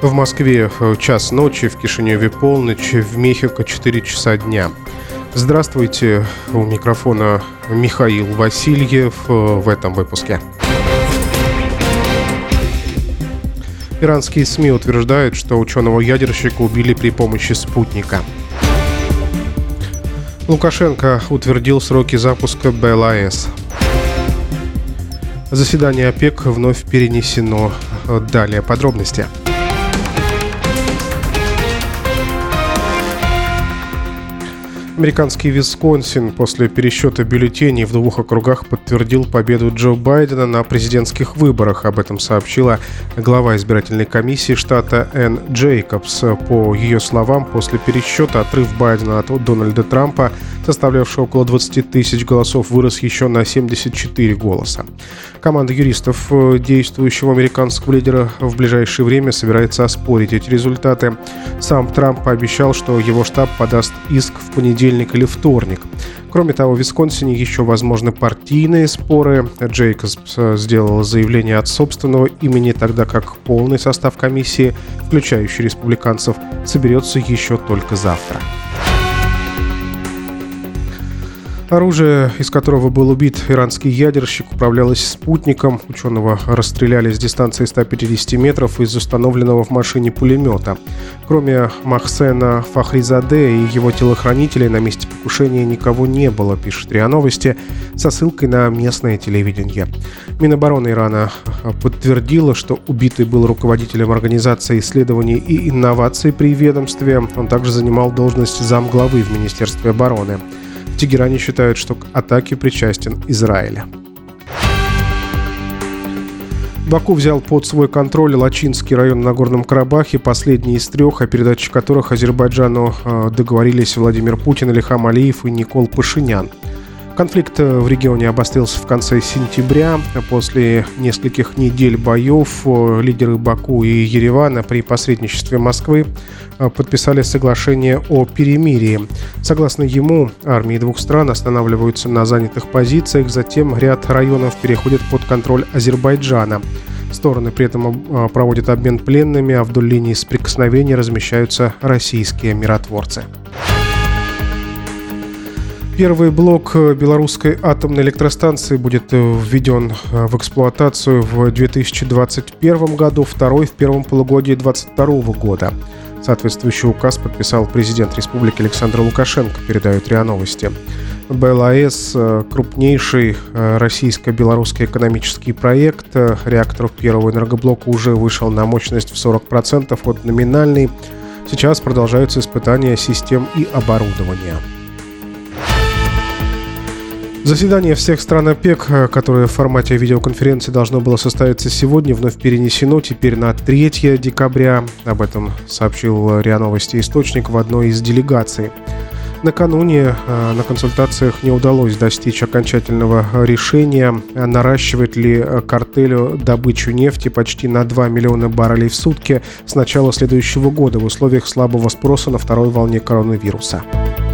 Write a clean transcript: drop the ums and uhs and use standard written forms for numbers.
В Москве час ночи, в Кишиневе полночь, в Мехико 4 часа дня. Здравствуйте, у микрофона Михаил Васильев в этом выпуске. Иранские СМИ утверждают, что ученого-ядерщика убили при помощи спутника. Лукашенко утвердил сроки запуска БЛАЭС. Заседание ОПЕК вновь перенесено. Далее подробности. Американский Висконсин после пересчета бюллетеней в 2 округах подтвердил победу Джо Байдена на президентских выборах. Об этом сообщила глава избирательной комиссии штата Энн Джейкобс. По ее словам, после пересчета отрыв Байдена от Дональда Трампа, составлявший около 20 тысяч голосов, вырос еще на 74 голоса. Команда юристов действующего американского лидера в ближайшее время собирается оспорить эти результаты. Сам Трамп пообещал, что его штаб подаст иск в понедельник или вторник. Кроме того, в Висконсине еще возможны партийные споры. Джейкобс сделал заявление от собственного имени, тогда как полный состав комиссии, включающий республиканцев, соберется еще только завтра. Оружие, из которого был убит иранский ядерщик, управлялось спутником. Ученого расстреляли с дистанции 150 метров из установленного в машине пулемета. Кроме Махсена Фахризаде и его телохранителей, на месте покушения никого не было, пишет РИА Новости, со ссылкой на местное телевидение. Минобороны Ирана подтвердила, что убитый был руководителем Организации исследований и инноваций при ведомстве. Он также занимал должность замглавы в Министерстве обороны. В Тегеране считают, что к атаке причастен Израиль. Баку взял под свой контроль Лачинский район в Нагорном Карабахе, последний из 3, о передаче которых Азербайджану договорились Владимир Путин, Ильхам Алиев и Никол Пашинян. Конфликт в регионе обострился в конце сентября. После нескольких недель боев лидеры Баку и Еревана при посредничестве Москвы подписали соглашение о перемирии. Согласно ему, армии двух стран останавливаются на занятых позициях, затем ряд районов переходит под контроль Азербайджана. Стороны при этом проводят обмен пленными, а вдоль линии соприкосновения размещаются российские миротворцы. Первый блок белорусской атомной электростанции будет введен в эксплуатацию в 2021 году, второй в первом полугодии 2022 года. Соответствующий указ подписал президент республики Александр Лукашенко, передают РИА Новости. БЛАЭС – крупнейший российско-белорусский экономический проект. Реактор первого энергоблока уже вышел на мощность в 40% от номинальной. Сейчас продолжаются испытания систем и оборудования. Заседание всех стран ОПЕК, которое в формате видеоконференции должно было состояться сегодня, вновь перенесено теперь на 3 декабря. Об этом сообщил РИА Новости источник в одной из делегаций. Накануне на консультациях не удалось достичь окончательного решения, наращивать ли картелю добычу нефти почти на 2 миллиона баррелей в сутки с начала следующего года в условиях слабого спроса на второй волне коронавируса.